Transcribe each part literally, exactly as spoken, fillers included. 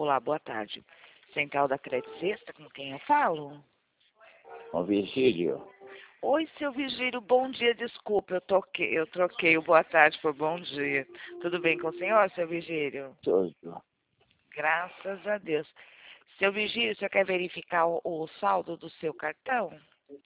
Olá, boa tarde. Central da Crédito Sexta, com quem eu falo? Com Virgílio. Oi, seu Vigílio, bom dia, desculpa, eu, toquei, eu troquei o boa tarde por bom dia. Tudo bem com o senhor, seu Vigílio? Tudo. Graças a Deus. Seu Vigílio, você quer verificar o, o saldo do seu cartão?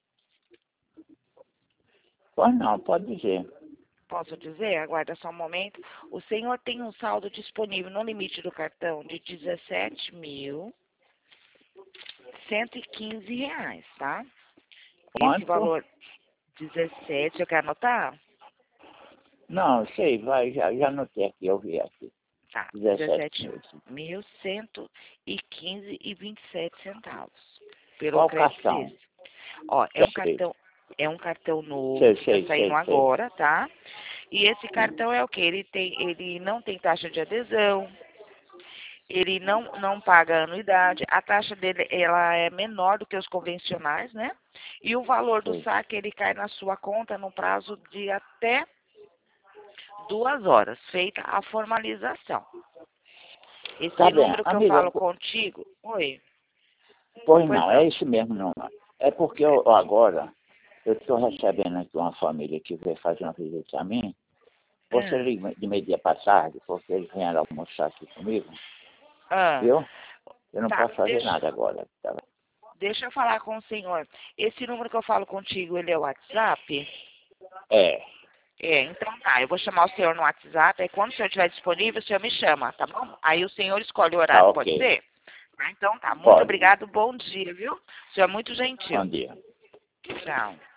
Pois não, pode dizer. Posso dizer? Aguarda só um momento. O senhor tem um saldo disponível no limite do cartão de dezessete mil cento e quinze reais, tá? Quanto? Esse valor, dezessete, eu quero anotar? Não, sei, vai, já, já anotei aqui, eu vi aqui. Tá, dezessete dezessete mil. mil cento e quinze e vinte e sete centavos. Pelo Qual Crédito cartão? Suisse. Ó, é Já um sei. cartão, é um cartão novo Sei, que sei, está saindo sei, sei. agora, tá? E esse cartão é o quê? Ele tem, ele não tem taxa de adesão, ele não, não paga anuidade, a taxa dele ela é menor do que os convencionais, né? E o valor do sei. saque ele cai na sua conta no prazo de até duas horas, feita a formalização. Esse Tá bem, número que eu amiga, falo po- contigo, oi, pois pois não, não. é isso mesmo, não. É porque eu, agora eu estou recebendo aqui uma família que veio fazer uma visita a mim. Você Hum, liga de meio dia para tarde, porque eles vieram almoçar aqui comigo, ah, viu? Eu não tá, posso fazer deixa, nada agora. Tá? deixa eu falar com o senhor. Esse número que eu falo contigo, ele é o WhatsApp? É, É, então tá, eu vou chamar o senhor no WhatsApp, aí quando o senhor estiver disponível, o senhor me chama, tá bom? Aí o senhor escolhe o tá horário, pode ok. ser? Ah, então tá, muito Pode. obrigado, bom dia, viu? O senhor é muito Bom gentil. dia. Tchau.